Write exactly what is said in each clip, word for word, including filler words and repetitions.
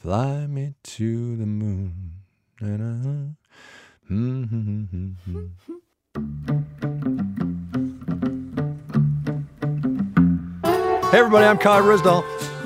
Fly me to the moon. Hey, everybody, I'm Kai Risdall.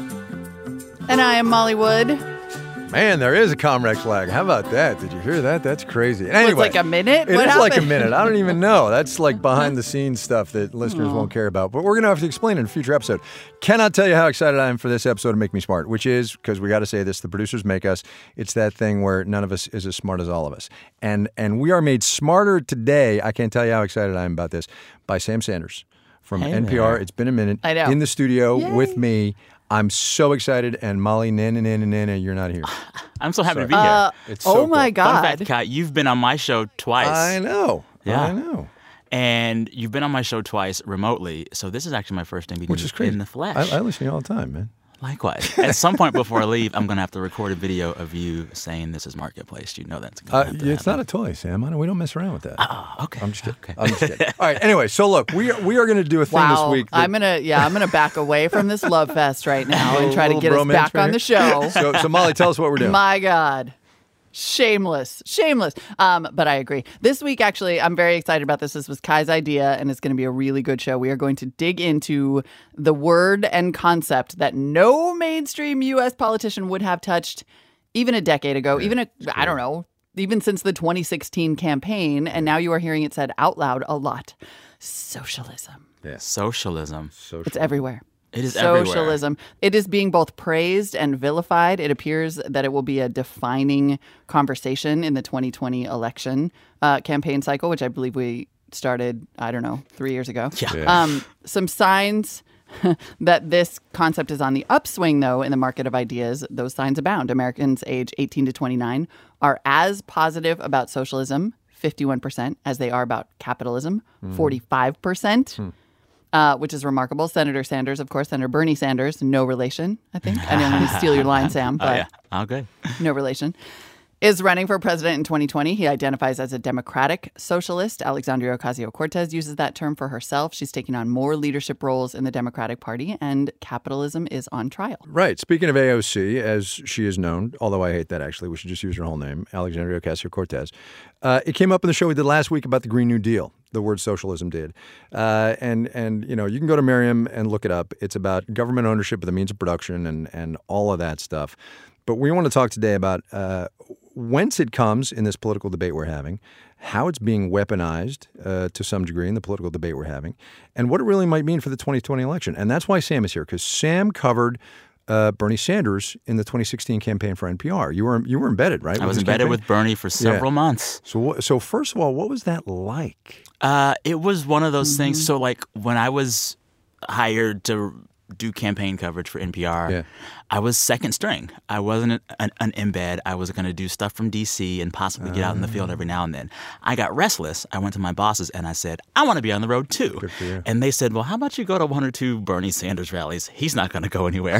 And I am Molly Wood. Man, there is a Comrex lag. How about that? Did you hear that? That's crazy. Anyway, it's like a minute? It what is happened? like a minute. I don't even know. That's like behind-the-scenes stuff that listeners Aww. won't care about. But we're going to have to explain in a future episode. Cannot tell you how excited I am for this episode of Make Me Smart, which is, because we got to say this, the producers make us. It's that thing where none of us is as smart as all of us. And, and we are made smarter today, I can't tell you how excited I am about this, by Sam Sanders from hey N P R. there. It's been a minute. I know. In the studio Yay. with me. I'm so excited, and Molly, nana, nana, nana, you're not here. I'm so happy Sorry. to be here. Uh, It's oh so my cool. God. Fun fact, Kai, you've been on my show twice. I know. Yeah. I know. And you've been on my show twice remotely, so this is actually my first time meeting Which is crazy. in the flesh. I, I listen to you all the time, man. Likewise. At some point before I leave, I'm going to have to record a video of you saying this is Marketplace. You know that's going to Uh, happen. it's not a toy, Sam. I don't, we don't mess around with that. Oh, okay. I'm just kidding. Okay. I'm just kidding. All right. Anyway, so look, we are, we are going to do a thing Wow. this week. that- I'm gonna yeah, I'm gonna back away from this love fest right now and try to Little get us bromance back right on here. the show. So, so Molly, tell us what we're doing. My God. Shameless. Shameless. Um, but I agree. This week, actually, I'm very excited about this. This was Kai's idea, and it's going to be a really good show. We are going to dig into the word and concept that no mainstream U S politician would have touched even a decade ago, even, a, I don't know, even since the twenty sixteen campaign. And now you are hearing it said out loud a lot. Socialism. Yeah. Socialism. Social. It's everywhere. It is everywhere. Socialism. It is being both praised and vilified. It appears that it will be a defining conversation in the twenty twenty election uh, campaign cycle, which I believe we started, I don't know, three years ago. Yeah. Yeah. Um, some signs that this concept is on the upswing, though, in the market of ideas, those signs abound. Americans age eighteen to twenty-nine are as positive about socialism, fifty-one percent, as they are about capitalism, forty-five percent. Uh, which is remarkable. Senator Sanders, of course, Senator Bernie Sanders, no relation, I think. I didn't want to steal your line, Sam, Oh, but yeah. Oh, good. no relation. Is running for president in twenty twenty. He identifies as a democratic socialist. Alexandria Ocasio-Cortez uses that term for herself. She's taking on more leadership roles in the Democratic Party, and capitalism is on trial. Right. Speaking of A O C, as she is known, although I hate that actually, we should just use her whole name, Alexandria Ocasio-Cortez. Uh, it came up in the show we did last week about the Green New Deal. The word socialism did. Uh, and, and you know, you can go to Merriam and look it up. It's about government ownership of the means of production and, and all of that stuff. But we want to talk today about uh, whence it comes in this political debate we're having, how it's being weaponized uh, to some degree in the political debate we're having, and what it really might mean for the twenty twenty election. And that's why Sam is here, because Sam covered uh, Bernie Sanders in the twenty sixteen campaign for N P R. You were you were embedded, right? I was his embedded campaign? with Bernie for several Yeah. months. So, so first of all, what was that like? Uh, it was one of those Mm-hmm. things. So, like, when I was hired to do campaign coverage for N P R, Yeah. I was second string. I wasn't an, an embed. I was going to do stuff from D C and possibly get out in the field every now and then. I got restless. I went to my bosses and I said, I want to be on the road too. Good for you. And they said, well, how about you go to one or two Bernie Sanders rallies? He's not going to go anywhere.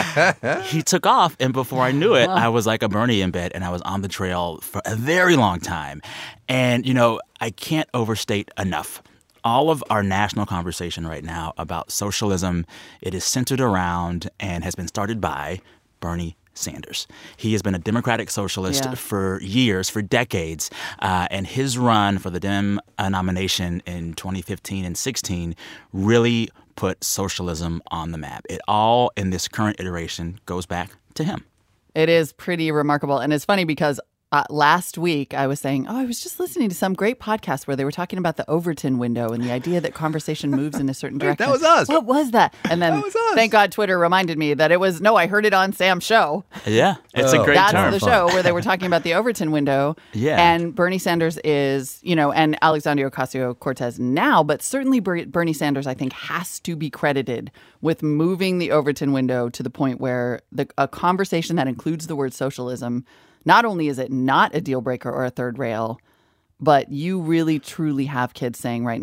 He took off. And before I knew it, I was like a Bernie embed and I was on the trail for a very long time. And, you know, I can't overstate enough. All of our national conversation right now about socialism, it is centered around and has been started by Bernie Sanders. He has been a democratic socialist Yeah. for years, for decades, uh, and his run for the Dem uh, nomination in twenty fifteen and sixteen really put socialism on the map. It all, in this current iteration, goes back to him. It is pretty remarkable. And it's funny because uh, last week I was saying, oh, I was just listening to some great podcast where they were talking about the Overton window and the idea that conversation moves in a certain Wait, direction. that was us. What was that? And then That was us. thank God Twitter reminded me that it was, no, I heard it on Sam's show. Yeah, it's Oh. a great That's term. the show where they were talking about the Overton window. Yeah. And Bernie Sanders is, you know, and Alexandria Ocasio-Cortez now, but certainly Ber- Bernie Sanders, I think, has to be credited with moving the Overton window to the point where the, a conversation that includes the word socialism, not only is it not a deal breaker or a third rail, but you really truly have kids saying right now,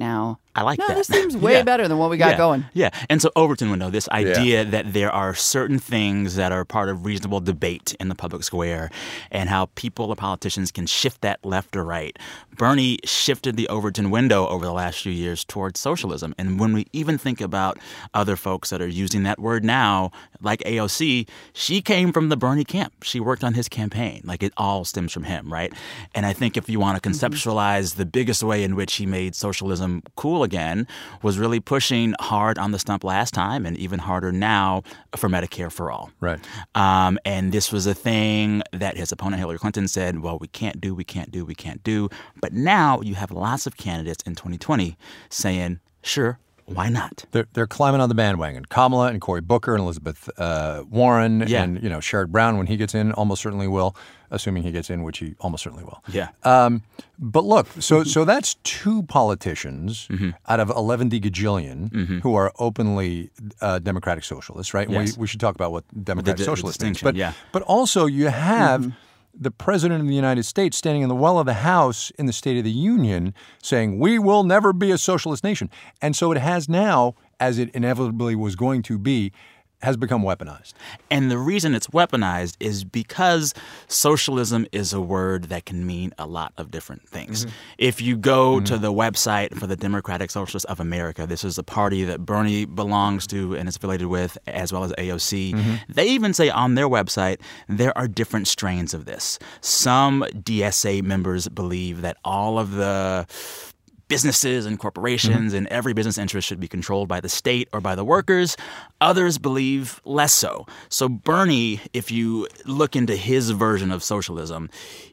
I like no, that. this seems way Yeah. better than what we got yeah. going. Yeah. And so Overton window, this idea that there are certain things that are part of reasonable debate in the public square and how people or politicians can shift that left or right. Bernie shifted the Overton window over the last few years towards socialism. And when we even think about other folks that are using that word now, like A O C, she came from the Bernie camp. She worked on his campaign. Like, it all stems from him, right? And I think if you want to conceptualize the biggest way in which he made socialism cool again was really pushing hard on the stump last time and even harder now for Medicare for all. Right. Um, and this was a thing that his opponent Hillary Clinton said, well, we can't do, we can't do, we can't do. But now you have lots of candidates in twenty twenty saying, sure, why not? They're, they're climbing on the bandwagon. Kamala and Cory Booker and Elizabeth uh, Warren Yeah. and, you know, Sherrod Brown, when he gets in, almost certainly will, assuming he gets in, which he almost certainly will. Yeah. Um, but look, so so that's two politicians Mm-hmm. out of eleven gajillion who are openly uh, Democratic Socialists, right? And Yes. we, we should talk about what Democratic the Socialist means. distinction, But, yeah. but also you have the President of the United States standing in the well of the House in the State of the Union saying, we will never be a socialist nation. And so it has now, as it inevitably was going to be, has become weaponized. And the reason it's weaponized is because socialism is a word that can mean a lot of different things. If you go to the website for the Democratic Socialists of America, this is a party that Bernie belongs to and is affiliated with, as well as A O C. They even say on their website there are different strains of this. Some D S A members believe that all of the businesses and corporations and every business interest should be controlled by the state or by the workers. Others believe less so. So Bernie, if you look into his version of socialism,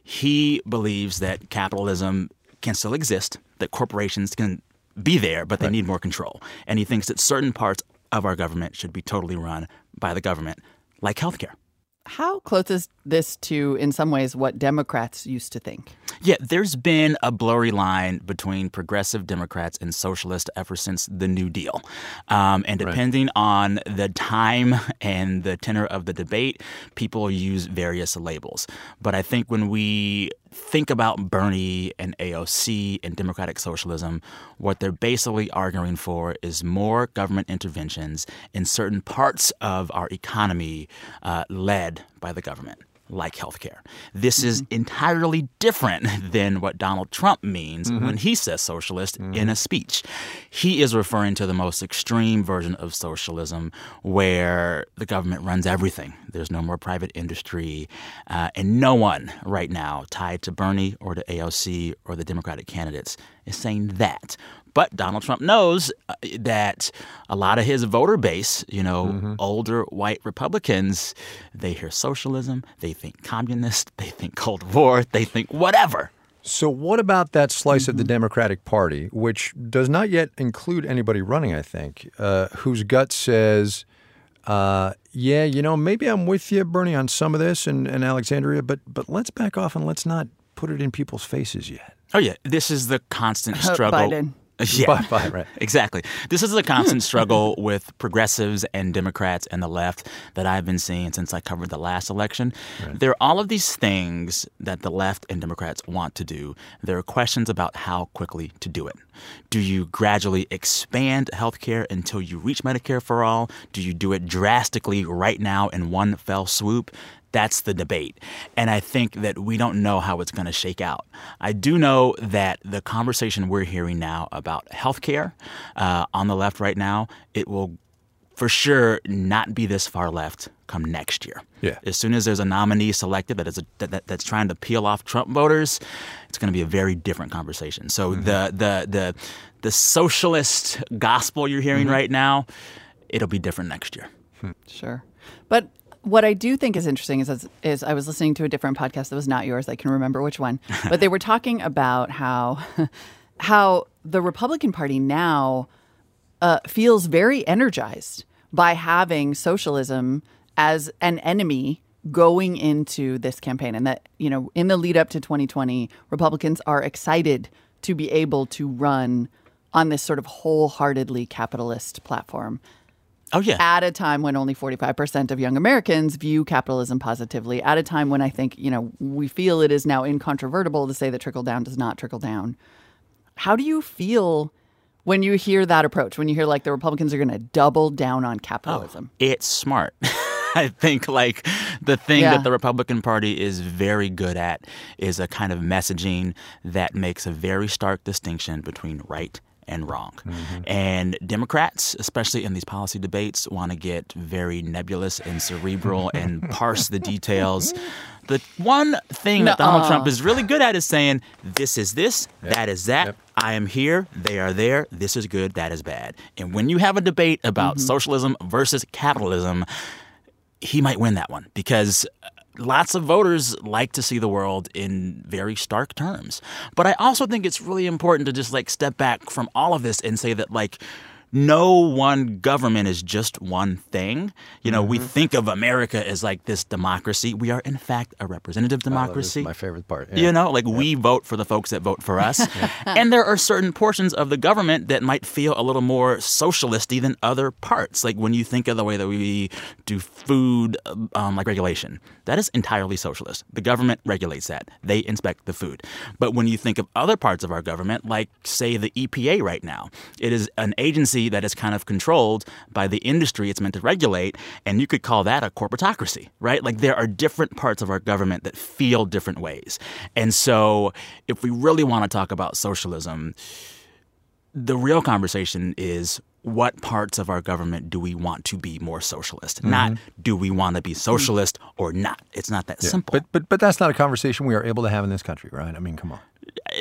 he believes that capitalism can still exist, that corporations can be there, but they need more control. And he thinks that certain parts of our government should be totally run by the government, like healthcare. How close is this to, in some ways, what Democrats used to think? Yeah, there's been a blurry line between progressive Democrats and socialists ever since the New Deal. Um, and depending right. on the time and the tenor of the debate, people use various labels. But I think when we think about Bernie and A O C and democratic socialism, what they're basically arguing for is more government interventions in certain parts of our economy uh, led by the government, like healthcare. This is mm-hmm. entirely different than what Donald Trump means mm-hmm. when he says socialist mm-hmm. in a speech. He is referring to the most extreme version of socialism where the government runs everything. There's no more private industry. Uh, and no one right now tied to Bernie or to A O C or the Democratic candidates is saying that. But Donald Trump knows uh, that a lot of his voter base, you know, mm-hmm. older white Republicans, they hear socialism, they think communist, they think Cold War, they think whatever. So what about that slice mm-hmm. of the Democratic Party, which does not yet include anybody running, I think, uh, whose gut says, uh, yeah, you know, maybe I'm with you, Bernie, on some of this and, and Alexandria, but but let's back off and let's not put it in people's faces yet. Oh, yeah. This is the constant struggle. Biden. Yeah, bye, bye, right. Exactly. This is a constant struggle with progressives and Democrats and the left that I've been seeing since I covered the last election. Right. There are all of these things that the left and Democrats want to do. There are questions about how quickly to do it. Do you gradually expand health care until you reach Medicare for all? Do you do it drastically right now in one fell swoop? That's the debate. And I think that we don't know how it's going to shake out. I do know that the conversation we're hearing now about health care uh, on the left right now, it will for sure not be this far left come next year. Yeah. As soon as there's a nominee selected that is a, that, that, that's trying to peel off Trump voters, it's going to be a very different conversation. So mm-hmm. the, the, the, the socialist gospel you're hearing mm-hmm. right now, it'll be different next year. Hmm. Sure. But what I do think is interesting is, is I was listening to a different podcast that was not yours. I can remember which one. But they were talking about how how the Republican Party now uh, feels very energized by having socialism as an enemy going into this campaign. And that, you know, in the lead up to twenty twenty, Republicans are excited to be able to run on this sort of wholeheartedly capitalist platform. Oh, yeah. At a time when only forty-five percent of young Americans view capitalism positively, at a time when I think, you know, we feel it is now incontrovertible to say that trickle down does not trickle down. How do you feel when you hear that approach, when you hear like the Republicans are going to double down on capitalism? Oh, it's smart. I think like the thing Yeah. that the Republican Party is very good at is a kind of messaging that makes a very stark distinction between right and wrong. Mm-hmm. And Democrats, especially in these policy debates, want to get very nebulous and cerebral and parse the details. The one thing that Donald Nuh-uh. Trump is really good at is saying, this is this, Yep. that is that. Yep. I am here, they are there, this is good, that is bad. And when you have a debate about Mm-hmm. socialism versus capitalism, he might win that one because lots of voters like to see the world in very stark terms. But I also think it's really important to just like step back from all of this and say that like no one government is just one thing. You know, Mm-hmm. we think of America as like this democracy. We are in fact a representative Oh, democracy. this is my favorite part. Yeah. You know, like we vote for the folks that vote for us. And there are certain portions of the government that might feel a little more socialisty than other parts. Like when you think of the way that we do food um, like regulation, that is entirely socialist. The government regulates that. They inspect the food. But when you think of other parts of our government, like say the E P A right now, it is an agency that is kind of controlled by the industry it's meant to regulate, and you could call that a corporatocracy, right? Like there are different parts of our government that feel different ways. And so if we really want to talk about socialism, the real conversation is what parts of our government do we want to be more socialist? Mm-hmm. Not do we want to be socialist or not. It's not that Yeah. simple. But but but that's not a conversation we are able to have in this country, right? I mean, come on.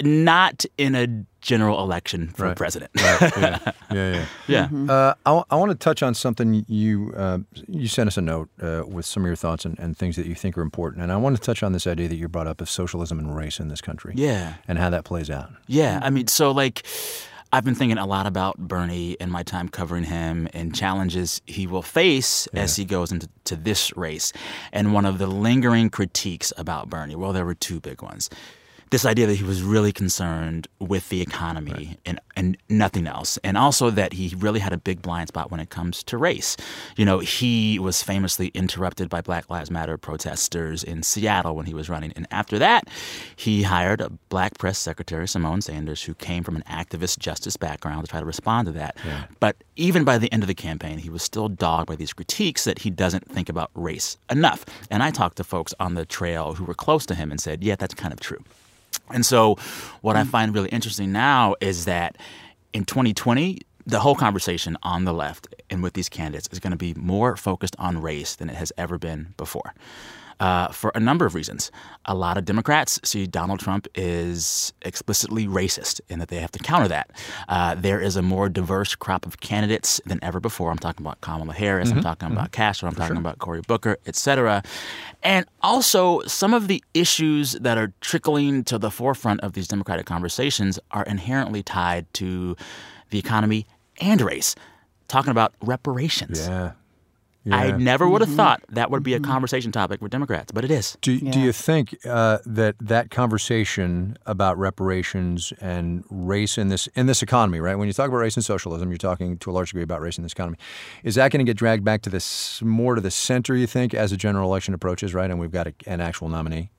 Not in a general election for Right. president. Right. Yeah. Yeah. Yeah. Yeah. Uh, I, w- I want to touch on something you uh, you sent us a note uh, with some of your thoughts and, and things that you think are important, and I want to touch on this idea that you brought up of socialism and race in this country, Yeah. and how that plays out. Yeah, I mean, so like, I've been thinking a lot about Bernie and my time covering him and challenges he will face as he goes into to this race. And one of the lingering critiques about Bernie, well, there were two big ones. This idea that he was really concerned with the economy right. and, and nothing else. And also that he really had a big blind spot when it comes to race. You know, he was famously interrupted by Black Lives Matter protesters in Seattle when he was running. And after that, he hired a black press secretary, Simone Sanders, who came from an activist justice background to try to respond to that. Yeah. But even by the end of the campaign, he was still dogged by these critiques that he doesn't think about race enough. And I talked to folks on the trail who were close to him and said, yeah, that's kind of true. And so what I find really interesting now is that in twenty twenty, the whole conversation on the left and with these candidates is going to be more focused on race than it has ever been before. Uh, for a number of reasons. A lot of Democrats see Donald Trump is explicitly racist and that they have to counter that. Uh, there is a more diverse crop of candidates than ever before. I'm talking about Kamala Harris. Mm-hmm. I'm talking mm-hmm. about Castro. I'm for talking sure. about Cory Booker, et cetera. And also, some of the issues that are trickling to the forefront of these Democratic conversations are inherently tied to the economy and race. Talking about reparations. Yeah. Yeah. I never would have mm-hmm. thought that would be a conversation topic with Democrats, but it is. Do, yeah. do you think uh, that that conversation about reparations and race in this in this economy, right? When you talk about race and socialism, you're talking to a large degree about race in this economy. Is that going to get dragged back to this more to the center, you think, as a general election approaches, right? And we've got a, an actual nominee?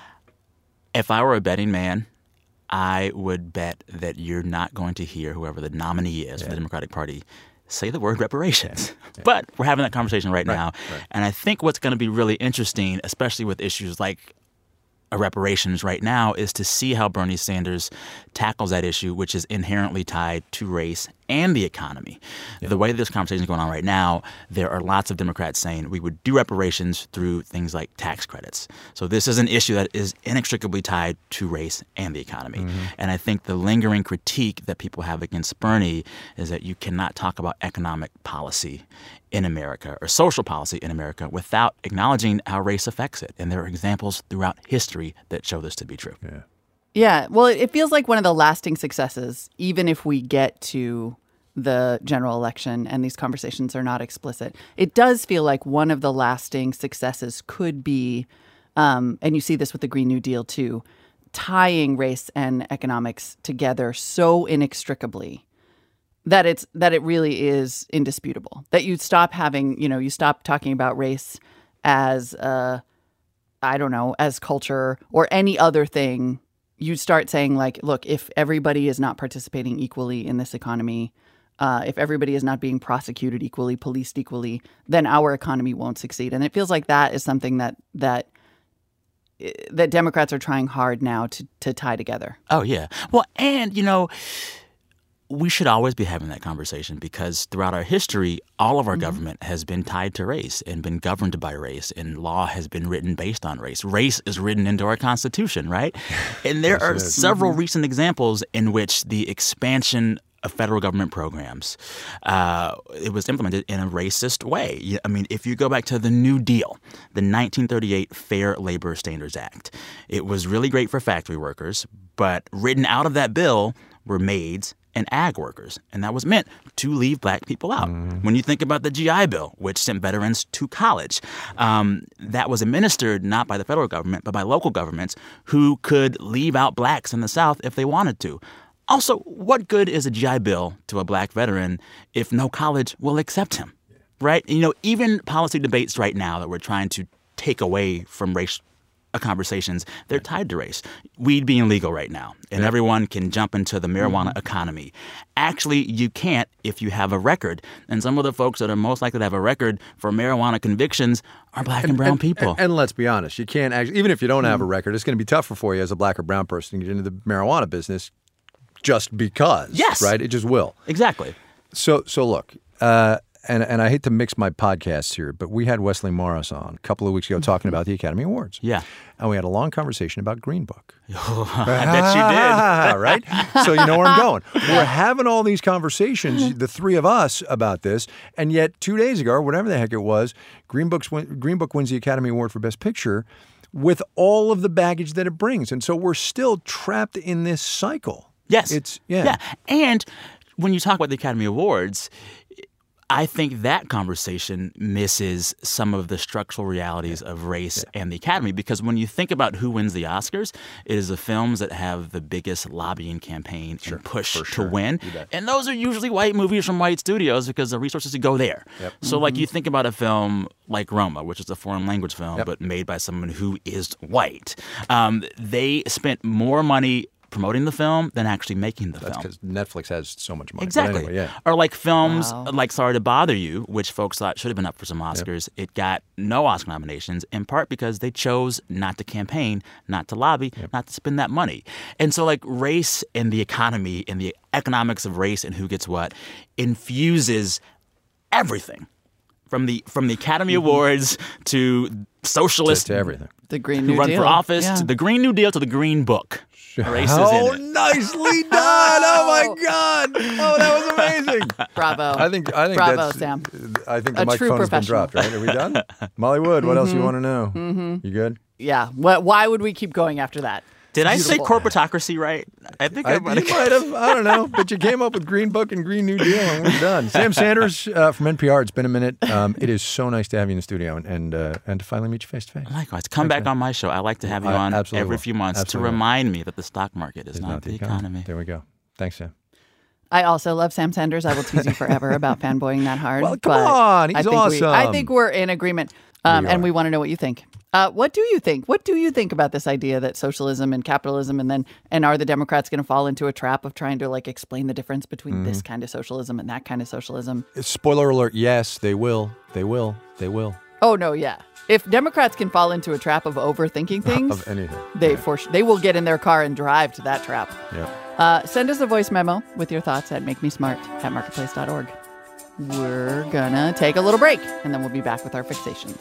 If I were a betting man, I would bet that you're not going to hear whoever the nominee is yeah. for the Democratic Party say the word reparations. Yeah. But we're having that conversation right, right now. Right. And I think what's going to be really interesting, especially with issues like reparations right now, is to see how Bernie Sanders tackles that issue, which is inherently tied to race and the economy. Yeah. The way this conversation is going on right now, there are lots of Democrats saying we would do reparations through things like tax credits. So this is an issue that is inextricably tied to race and the economy. Mm-hmm. And I think the lingering critique that people have against Bernie is that you cannot talk about economic policy in America or social policy in America without acknowledging how race affects it. And there are examples throughout history that show this to be true. Yeah. Yeah, well, it feels like one of the lasting successes, even if we get to the general election and these conversations are not explicit. It does feel like one of the lasting successes could be, um, and you see this with the Green New Deal too, tying race and economics together so inextricably that it's that it really is indisputable. That you stop having, you know, you stop talking about race as, uh, I don't know, as culture or any other thing you start saying, like, look, if everybody is not participating equally in this economy, uh, if everybody is not being prosecuted equally, policed equally, then our economy won't succeed. And it feels like that is something that that that Democrats are trying hard now to to tie together. Oh, yeah. Well, and, you know, we should always be having that conversation because throughout our history, all of our mm-hmm. government has been tied to race and been governed by race, and law has been written based on race. Race is written into our Constitution, right? And there yes, are several mm-hmm. recent examples in which the expansion of federal government programs, uh, it was implemented in a racist way. I mean, if you go back to the New Deal, the nineteen thirty-eight Fair Labor Standards Act, it was really great for factory workers, but written out of that bill were maids and ag workers, and that was meant to leave black people out. Mm. When you think about the G I Bill, which sent veterans to college, um, that was administered not by the federal government, but by local governments who could leave out blacks in the South if they wanted to. Also, what good is a G I Bill to a black veteran if no college will accept him, right? You know, even policy debates right now that we're trying to take away from race conversations, they're tied to race. Weed being legal right now, and yeah. everyone can jump into the marijuana mm-hmm. economy. Actually, you can't if you have a record. And some of the folks that are most likely to have a record for marijuana convictions are black and, and brown and, people. And, and let's be honest, you can't actually, even if you don't have a record, it's going to be tougher for you as a black or brown person to get into the marijuana business just because. Yes. Right? It just will. Exactly. So, so look, uh, And and I hate to mix my podcasts here, but we had Wesley Morris on a couple of weeks ago talking about the Academy Awards. Yeah. And we had a long conversation about Green Book. Oh, I bet you did. Right? So you know where I'm going. We're having all these conversations, the three of us, about this, and yet two days ago, or whatever the heck it was, Green, Book's win, Green Book wins the Academy Award for Best Picture with all of the baggage that it brings. And so we're still trapped in this cycle. Yes. It's, yeah. Yeah. And when you talk about the Academy Awards, I think that conversation misses some of the structural realities of race yeah. and the Academy, because when you think about who wins the Oscars, it is the films that have the biggest lobbying campaign sure. and push For to sure. win. And those are usually white movies from white studios because the resources to go there. Yep. So mm-hmm. like you think about a film like Roma, which is a foreign language film, yep. but made by someone who is white. Um, they spent more money promoting the film than actually making the That's film. That's because Netflix has so much money. Exactly. Anyway, yeah. Or like films wow. like Sorry to Bother You, which folks thought should have been up for some Oscars. Yep. It got no Oscar nominations, in part because they chose not to campaign, not to lobby, yep. not to spend that money. And so like race and the economy and the economics of race and who gets what infuses everything. From the from the Academy mm-hmm. Awards to socialist to, to everything. The Green New who run Deal. for office yeah. to the Green New Deal to the Green Book. Race is oh, in it. nicely done! Oh my God! Oh, that was amazing. Bravo! I think I think Bravo, that's, Sam. I think the A true microphone has been professional. dropped. Right? Are we done? Molly Wood, what mm-hmm. else do you want to know? Mm-hmm. You good? Yeah. What, why would we keep going after that? Did I Beautiful. say corporatocracy right? I think I, I might you might have. I don't know. But you came up with Green Book and Green New Deal, and we're done. Sam Sanders uh, from N P R. It's been a minute. Um, it is so nice to have you in the studio and and, uh, and to finally meet you face to face. Likewise. Come Thanks, back man. on my show. I like to have you I on absolutely every will. few months Absolutely to remind me that the stock market is It's not, not the the economy. economy. There we go. Thanks, Sam. I also love Sam Sanders. I will tease you forever about fanboying that hard. Well, come but on. He's I think awesome. We, I think we're in agreement. Um, We and are. we want to know what you think. Uh, what do you think? What do you think about this idea that socialism and capitalism, and then and are the Democrats going to fall into a trap of trying to like explain the difference between Mm-hmm. this kind of socialism and that kind of socialism? Spoiler alert, yes, they will. They will. They will. Oh no, yeah. If Democrats can fall into a trap of overthinking things, Of anything. they Yeah. for they will get in their car and drive to that trap. Yeah. Uh, send us a voice memo with your thoughts at makemesmart at marketplace dot org. We're gonna take a little break, and then we'll be back with our fixations.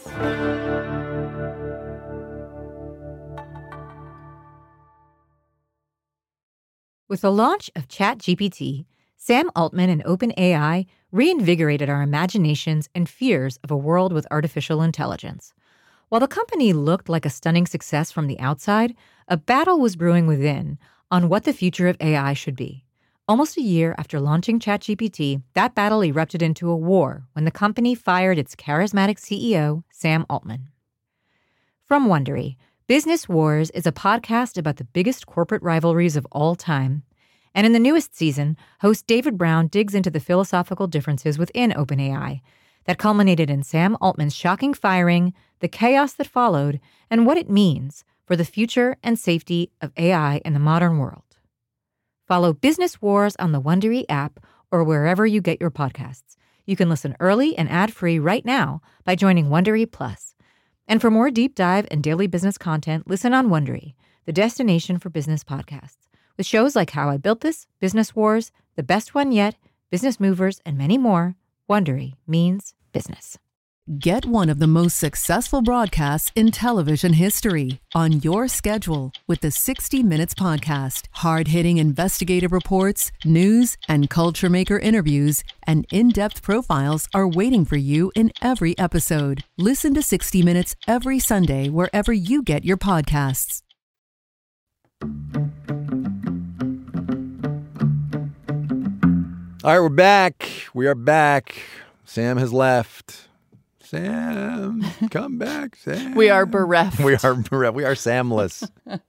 With the launch of ChatGPT, Sam Altman and OpenAI reinvigorated our imaginations and fears of a world with artificial intelligence. While the company looked like a stunning success from the outside, a battle was brewing within on what the future of A I should be. Almost a year after launching ChatGPT, that battle erupted into a war when the company fired its charismatic C E O, Sam Altman. From Wondery, Business Wars is a podcast about the biggest corporate rivalries of all time. And in the newest season, host David Brown digs into the philosophical differences within OpenAI that culminated in Sam Altman's shocking firing, the chaos that followed, and what it means for the future and safety of A I in the modern world. Follow Business Wars on the Wondery app or wherever you get your podcasts. You can listen early and ad-free right now by joining Wondery Plus. And for more deep dive and daily business content, listen on Wondery, the destination for business podcasts, with shows like How I Built This, Business Wars, The Best One Yet, Business Movers, and many more. Wondery means business. Get one of the most successful broadcasts in television history on your schedule with the sixty minutes Podcast. Hard-hitting investigative reports, news, and culture maker interviews, and in-depth profiles are waiting for you in every episode. Listen to sixty minutes every Sunday wherever you get your podcasts. All right, we're back. We are back. Sam has left. Sam, come back, Sam. We are bereft. We are bereft. We are Samless.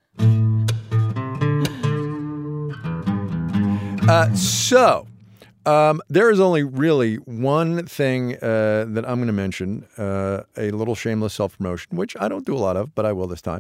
uh, so, um, there is only really one thing uh, that I'm going to mention, uh, a little shameless self-promotion, which I don't do a lot of, but I will this time.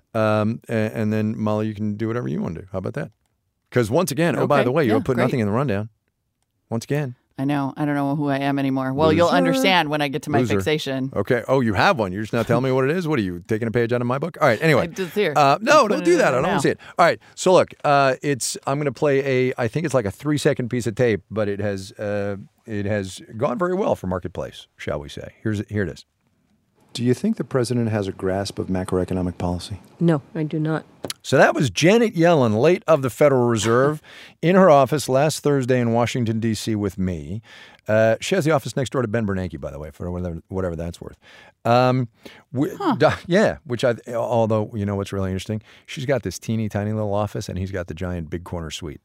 Um, and, and then, Molly, you can do whatever you want to do. How about that? Because once again, okay. oh, by the way, you yeah, don't put great. nothing in the rundown. Once again. I know. I don't know who I am anymore. Well, Loser. You'll understand when I get to my Loser. fixation. Okay. Oh, you have one. You're just not telling me what it is? What are you, taking a page out of my book? All right. Anyway. It's here. Uh, no, don't do it that. I don't now. want to see it. All right. So look, uh, it's, I'm going to play a, I think it's like a three second piece of tape, but it has, uh, it has gone very well for Marketplace, shall we say. Here's, here it is. Do you think the president has a grasp of macroeconomic policy? No, I do not. So that was Janet Yellen, late of the Federal Reserve, in her office last Thursday in Washington, D C with me. Uh, she has the office next door to Ben Bernanke, by the way, for whatever, whatever that's worth. Um, we, huh. d- yeah, which I, although, you know what's really interesting? She's got this teeny tiny little office and he's got the giant big corner suite,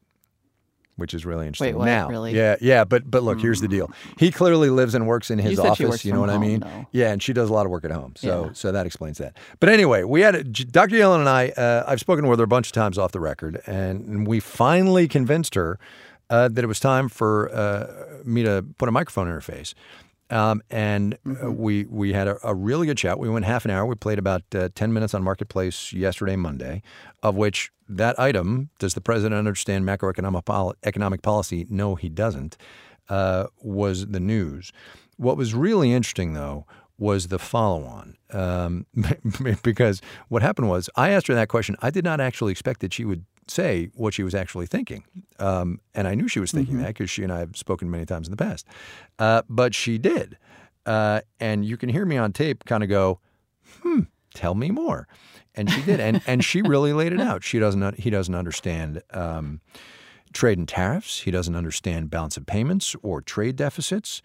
which is really interesting. Wait, what? Now, Really? Yeah, yeah, but but look, here's the deal. He clearly lives and works in his You said she office, works you know from what I mean? home, though. Yeah, and she does a lot of work at home. So Yeah. so that explains that. But anyway, we had a, Doctor Yellen and I, uh, I've spoken with her a bunch of times off the record, and we finally convinced her uh, that it was time for uh, me to put a microphone in her face. Um, and Mm-hmm. uh, we we had a, a really good chat. We went half an hour. We played about uh, ten minutes on Marketplace yesterday, Monday, of which that item, does the president understand macroeconomic pol- economic policy? No, he doesn't, uh, was the news. What was really interesting, though, was the follow-on. Um, because what happened was I asked her that question. I did not actually expect that she would say what she was actually thinking. Um, and I knew she was thinking Mm-hmm. that because she and I have spoken many times in the past. Uh, but she did. Uh, and you can hear me on tape kind of go, hmm, tell me more. And she did. And and she really laid it out. She doesn't, he doesn't understand um, trade and tariffs. He doesn't understand balance of payments or trade deficits.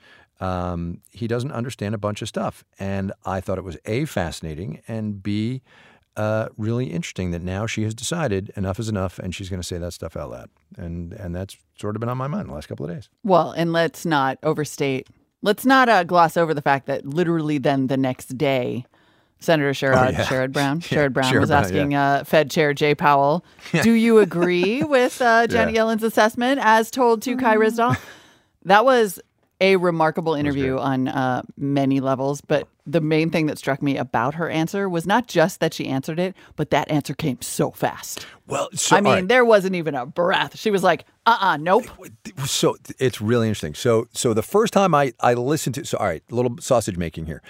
Um, he doesn't understand a bunch of stuff. And I thought it was A, fascinating, and B, uh, really interesting that now she has decided enough is enough and she's going to say that stuff out loud. And and that's sort of been on my mind the last couple of days. Well, and let's not overstate, let's not uh, gloss over the fact that literally then the next day, Senator Sherrod, Oh, yeah. Sherrod Brown, Yeah, Sherrod Brown Sherrod was Brown, asking yeah. uh, Fed Chair Jay Powell, do you agree with uh, Janet Yeah. Yellen's assessment as told to Kai Ryssdal? That was a remarkable interview great. on uh, many levels, but the main thing that struck me about her answer was not just that she answered it, but that answer came so fast. Well, so, I mean, all right. there wasn't even a breath. She was like, uh-uh, nope. So it's really interesting. So so the first time I, I listened to, so all right, a little sausage making here.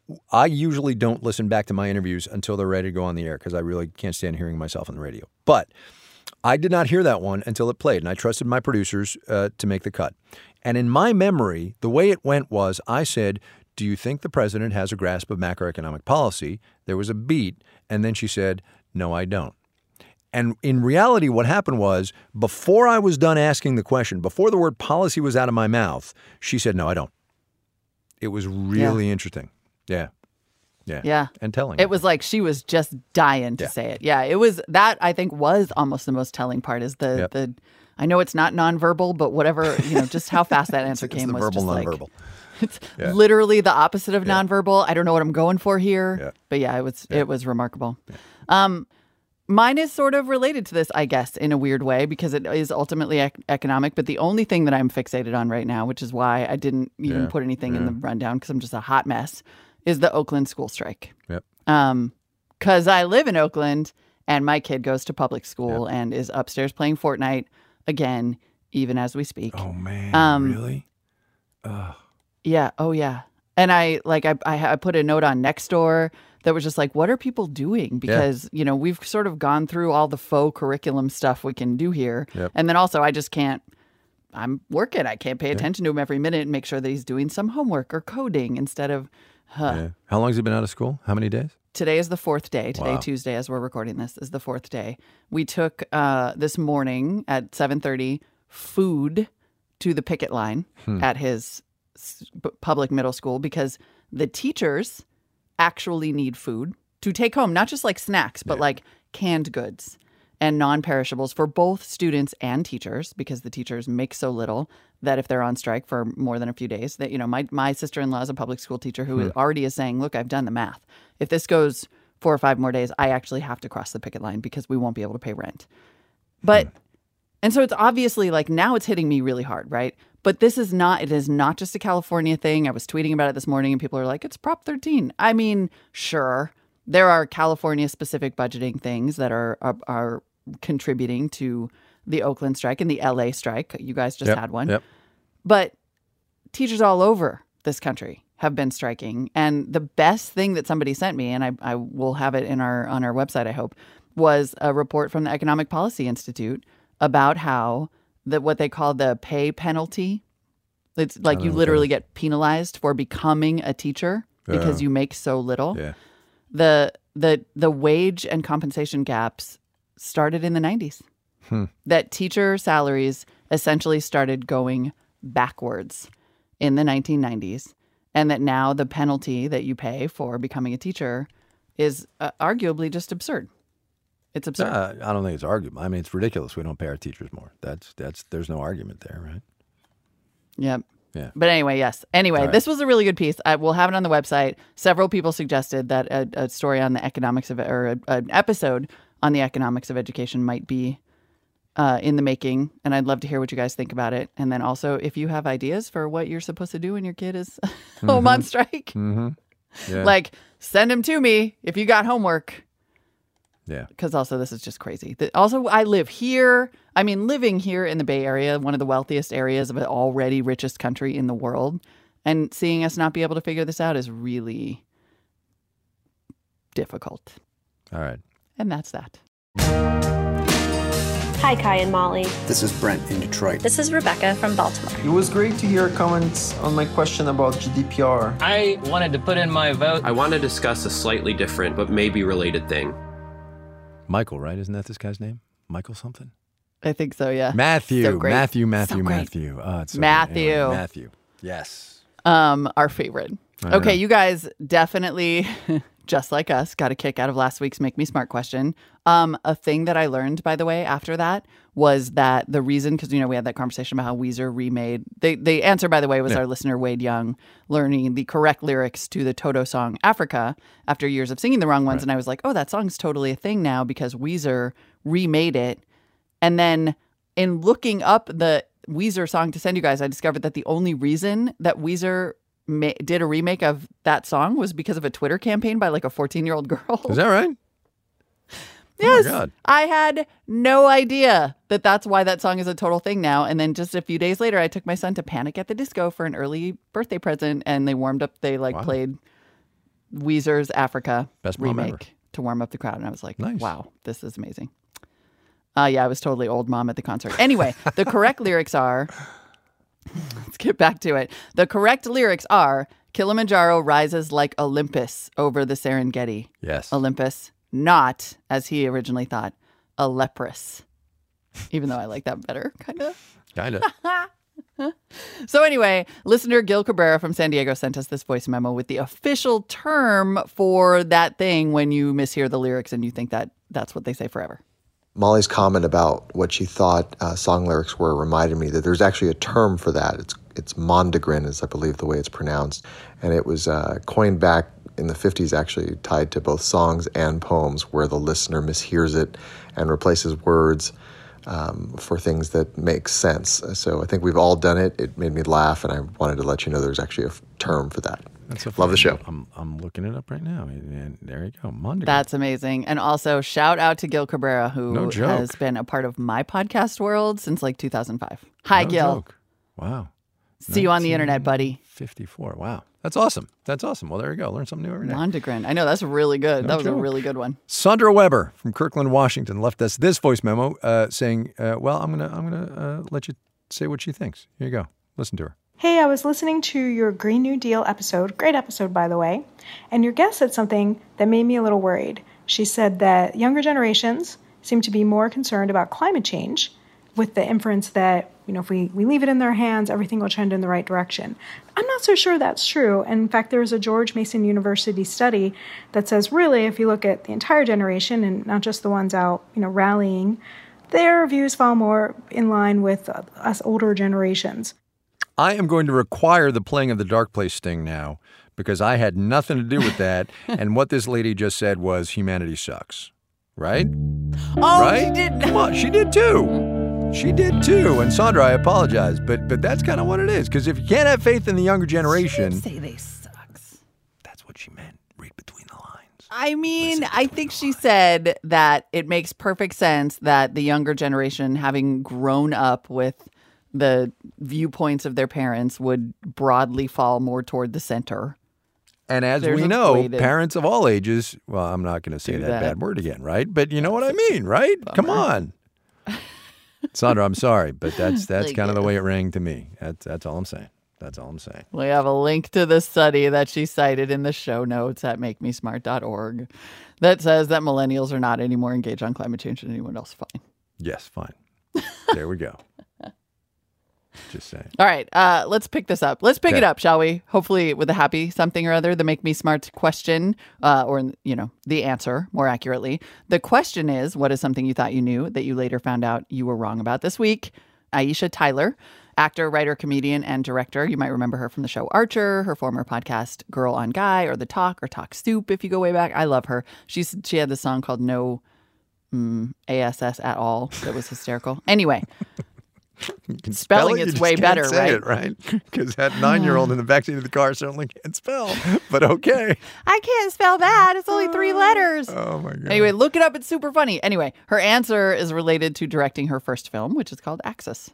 I usually don't listen back to my interviews until they're ready to go on the air because I really can't stand hearing myself on the radio. But I did not hear that one until it played, and I trusted my producers uh, to make the cut. And in my memory, the way it went was I said, do you think the president has a grasp of macroeconomic policy? There was a beat, and then she said, no, I don't. And in reality, what happened was before I was done asking the question, before the word policy was out of my mouth, she said, no, I don't. It was really interesting. Yeah. Yeah. Yeah. And telling. It was like she was just dying to Yeah. say it. Yeah. It was that I think was almost the most telling part is the, Yep. the I know it's not nonverbal, but whatever, you know, just how fast that answer It's came the was verbal, just like, nonverbal. it's Yeah. literally the opposite of Yeah. nonverbal. I don't know what I'm going for here, Yeah. but yeah, it was, it was remarkable. Um, mine is sort of related to this, I guess, in a weird way, because it is ultimately ec- economic. But the only thing that I'm fixated on right now, which is why I didn't even Yeah. put anything in Yeah. the rundown because I'm just a hot mess, is the Oakland school strike. Yep. Um, because I live in Oakland and my kid goes to public school yep. and is upstairs playing Fortnite again, even as we speak. Oh, man. Um, really? Ugh. Yeah. Oh, yeah. And I like I, I I put a note on Nextdoor that was just like, what are people doing? Because, yeah. you know, we've sort of gone through all the faux curriculum stuff we can do here. Yep. And then also I just can't, I'm working. I can't pay attention yeah. to him every minute and make sure that he's doing some homework or coding instead of, huh. Yeah. How long has he been out of school? How many days? Today is the fourth day. Today, wow. Tuesday, as we're recording this, is the fourth day. We took uh, this morning at seven thirty food to the picket line hmm. at his public middle school because the teachers actually need food to take home, not just like snacks, but yeah. like canned goods and non-perishables for both students and teachers, because the teachers make so little that if they're on strike for more than a few days, that, you know, my, my sister-in-law is a public school teacher who hmm. already is saying, look, I've done the math. If this goes four or five more days, I actually have to cross the picket line because we won't be able to pay rent. But, hmm. and so it's obviously like now it's hitting me really hard, right? But this is not, it is not just a California thing. I was tweeting about it this morning and people are like, it's Prop thirteen. I mean, sure, there are California-specific budgeting things that are, are are contributing to the Oakland strike and the L A strike. You guys just yep, had one. Yep. But teachers all over this country have been striking. And the best thing that somebody sent me, and I, I will have it in our on our website, I hope, was a report from the Economic Policy Institute about how that what they call the pay penalty. It's like you literally get penalized for becoming a teacher because uh, you make so little. Yeah. The the the wage and compensation gaps started in the nineties. Hmm. That teacher salaries essentially started going backwards in the nineteen nineties, and that now the penalty that you pay for becoming a teacher is uh, arguably just absurd. It's absurd. Uh, I don't think it's arguable. I mean, it's ridiculous. We don't pay our teachers more. That's that's. There's no argument there, right? Yep. Yeah. But anyway, yes. Anyway, right. This was a really good piece. I, we'll have it on the website. Several people suggested that a, a story on the economics of, or a, an episode on the economics of education might be uh, in the making, and I'd love to hear what you guys think about it. And then also, if you have ideas for what you're supposed to do when your kid is mm-hmm. home on strike, mm-hmm. yeah. like send them to me if you got homework. Yeah. Because also this is just crazy. The, also, I live here. I mean, living here in the Bay Area, one of the wealthiest areas of an already richest country in the world, and seeing us not be able to figure this out is really difficult. All right. And that's that. Hi, Kai and Molly. This is Brent in Detroit. This is Rebecca from Baltimore. It was great to hear comments on my question about G D P R. I wanted to put in my vote. I want to discuss a slightly different but maybe related thing. Michael, right? Isn't that this guy's name? Michael something? I think so, yeah. Matthew. So great. Matthew, Matthew, So great. Matthew. Oh, it's so Matthew. Anyway, Matthew. Yes. Um, our favorite. I Okay, know. you guys definitely, just like us, got a kick out of last week's Make Me Smart question. Um, a thing that I learned, by the way, after that was that the reason, because, you know, we had that conversation about how Weezer remade, the, the answer, by the way, was Yeah. our listener Wade Young learning the correct lyrics to the Toto song Africa after years of singing the wrong ones. Right. And I was like, oh, that song's totally a thing now because Weezer remade it. And then in looking up the Weezer song to send you guys, I discovered that the only reason that Weezer ma- did a remake of that song was because of a Twitter campaign by like a fourteen-year-old girl. Is that right? Yes. Oh my God. I had no idea that that's why that song is a total thing now. And then just a few days later, I took my son to Panic at the Disco for an early birthday present, and they warmed up, they like Wow. played Weezer's Africa Best mom remake ever. to warm up the crowd. And I was like, Nice. wow, this is amazing. Uh, yeah, I was totally old mom at the concert. Anyway, the correct lyrics are, let's get back to it. The correct lyrics are, Kilimanjaro rises like Olympus over the Serengeti. Yes. Olympus, not, as he originally thought, a leprous. Even though I like that better, kind of. Kind of. So anyway, listener Gil Cabrera from San Diego sent us this voice memo with the official term for that thing when you mishear the lyrics and you think that that's what they say forever. Molly's comment about what she thought uh, song lyrics were reminded me that there's actually a term for that. It's it's mondegrin, is I believe the way it's pronounced, and it was uh, coined back in the fifties, actually tied to both songs and poems, where the listener mishears it and replaces words um, for things that make sense. So I think we've all done it. It made me laugh, and I wanted to let you know there's actually a f- term for that. That's so Love the show. I'm, I'm looking it up right now. And there you go. Monday. That's amazing. And also, shout out to Gil Cabrera, who No joke. has been a part of my podcast world since like two thousand five. Hi, no Gil. Joke. Wow. See you on the internet, buddy. fifty-four. Wow. That's awesome. That's awesome. Well, there you go. Learn something new every day. Mondegren. I know. That's really good. No that was joke. a really good one. Sandra Weber from Kirkland, Washington, left us this voice memo uh, saying, uh, well, I'm going to I'm gonna uh, let you say what she thinks. Here you go. Listen to her. Hey, I was listening to your Green New Deal episode, great episode, by the way, and your guest said something that made me a little worried. She said that younger generations seem to be more concerned about climate change, with the inference that, you know, if we, we leave it in their hands, everything will trend in the right direction. I'm not so sure that's true. And in fact, there's a George Mason University study that says, really, if you look at the entire generation and not just the ones out, you know, rallying, their views fall more in line with uh, us older generations. I am going to require the playing of the Dark Place sting now because I had nothing to do with that. And what this lady just said was humanity sucks. Right? Oh, right? she did. Come on, she did too. She did too. And Sandra, I apologize, but but that's kind of what it is. Because if you can't have faith in the younger generation, She didn't say they sucks. That's what she meant. Read between the lines. I mean, I think she said that it makes perfect sense that the younger generation, having grown up with the viewpoints of their parents, would broadly fall more toward the center. And as There's we a know, way to parents of all ages, well, I'm not going to say do that, that. bad word again, right? But you know what I mean, right? Come on. Sandra, I'm sorry, but that's that's Like kind of the it. way it rang to me. That's that's all I'm saying. That's all I'm saying. We have a link to the study that she cited in the show notes at make me smart dot org that says that millennials are not any more engaged on climate change than anyone else. Fine. Yes, fine. There we go. Just saying. All right, uh, let's pick this up. Let's pick Okay. it up, shall we? Hopefully with a happy something or other, the Make Me Smart question, uh, or, you know, the answer, more accurately. The question is, what is something you thought you knew that you later found out you were wrong about? This week, Aisha Tyler, actor, writer, comedian, and director. You might remember her from the show Archer, her former podcast Girl on Guy, or The Talk, or Talk Soup, if you go way back. I love her. She's She had this song called No mm, A S S at All that was hysterical. Anyway. You can Spelling spell it, you is just way can't better, say right? it, right? Because that nine-year-old in the backseat of the car certainly can't spell, but okay. I can't spell that. It's only three letters. Oh, my God. Anyway, look it up. It's super funny. Anyway, her answer is related to directing her first film, which is called Axis.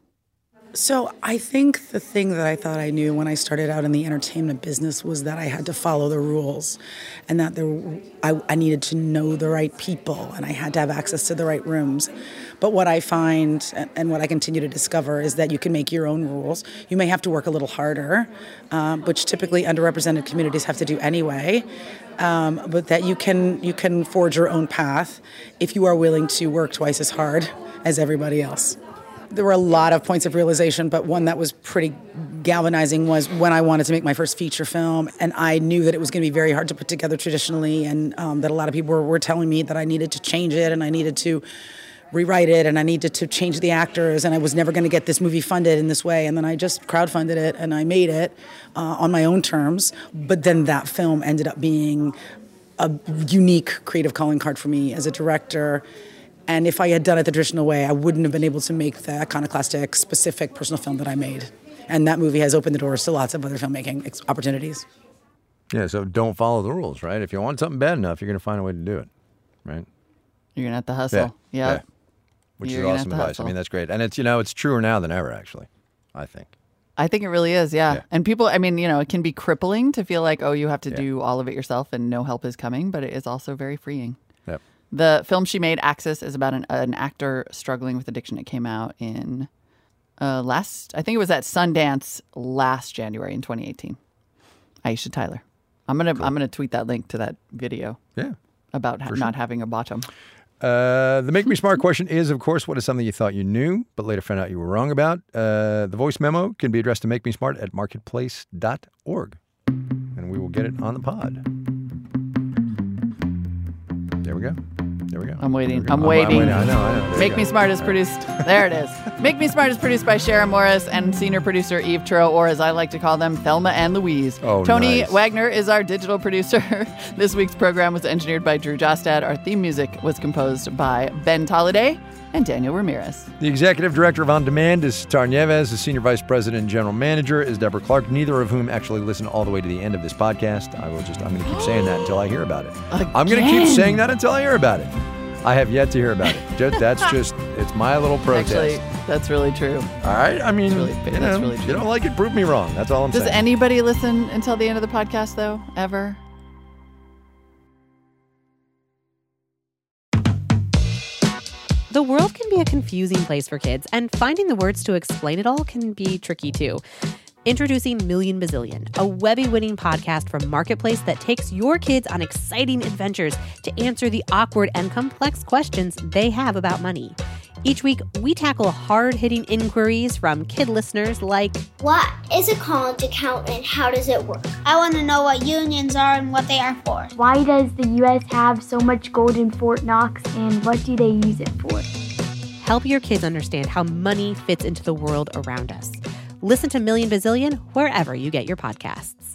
So I think the thing that I thought I knew when I started out in the entertainment business was that I had to follow the rules and that there, I, I needed to know the right people and I had to have access to the right rooms. But what I find and, and what I continue to discover is that you can make your own rules. You may have to work a little harder, um, which typically underrepresented communities have to do anyway. Um, but that you can you can forge your own path if you are willing to work twice as hard as everybody else. There were a lot of points of realization, but one that was pretty galvanizing was when I wanted to make my first feature film, and I knew that it was going to be very hard to put together traditionally, and um, that a lot of people were, were telling me that I needed to change it, and I needed to rewrite it, and I needed to change the actors, and I was never going to get this movie funded in this way, and then I just crowdfunded it, and I made it uh, on my own terms, but then that film ended up being a unique creative calling card for me as a director. And if I had done it the traditional way, I wouldn't have been able to make the iconoclastic, specific personal film that I made. And that movie has opened the doors to lots of other filmmaking ex- opportunities. Yeah, so don't follow the rules, right? If you want something bad enough, you're going to find a way to do it, right? You're going to have to hustle. Yeah. Yep. yeah. Which You're is gonna awesome have to advice. I hustle. mean, that's great. And it's, you know, it's truer now than ever, actually, I think. I think it really is, yeah. Yeah. And people, I mean, you know, it can be crippling to feel like, oh, you have to Yeah. do all of it yourself and no help is coming, but it is also very freeing. Yep. The film she made, Axis, is about an, an actor struggling with addiction. It came out in uh, last, I think it was at Sundance last January in twenty eighteen. Aisha Tyler. I'm gonna I'm gonna tweet that link to that video. Yeah. About ha- For not sure. having a bottom. Uh, the Make Me Smart question is, of course, what is something you thought you knew, but later found out you were wrong about? Uh, the voice memo can be addressed to make me smart at marketplace dot org, and we will get it on the pod. There we go. There we go. I'm waiting. There we go. I'm waiting. I know, I know. There Make you Me go. Smart is produced. There it is. Make Me Smart is produced by Sharon Morris and senior producer Eve Tro, or as I like to call them, Thelma and Louise. Oh, Tony nice. Wagner is our digital producer. This week's program was engineered by Drew Jostad. Our theme music was composed by Ben Tolliday. and Daniel Ramirez. The executive director of On Demand is Sitar Nieves. The senior vice president and general manager is Deborah Clark, neither of whom actually listen all the way to the end of this podcast. I will just, I'm going to keep saying that until I hear about it. Again. I'm going to keep saying that until I hear about it. I have yet to hear about it. Just, that's just, it's my little protest. Actually, that's really true. All right? I mean, really, you that's know, really true. you don't like it, prove me wrong. That's all I'm Does saying. anybody listen until the end of the podcast, though, ever? The world can be a confusing place for kids, and finding the words to explain it all can be tricky, too. Introducing Million Bazillion, a Webby-winning podcast from Marketplace that takes your kids on exciting adventures to answer the awkward and complex questions they have about money. Each week, we tackle hard-hitting inquiries from kid listeners like, what is a college account and how does it work? I want to know what unions are and what they are for. Why does the U S have so much gold in Fort Knox and what do they use it for? Help your kids understand how money fits into the world around us. Listen to Million Bazillion wherever you get your podcasts.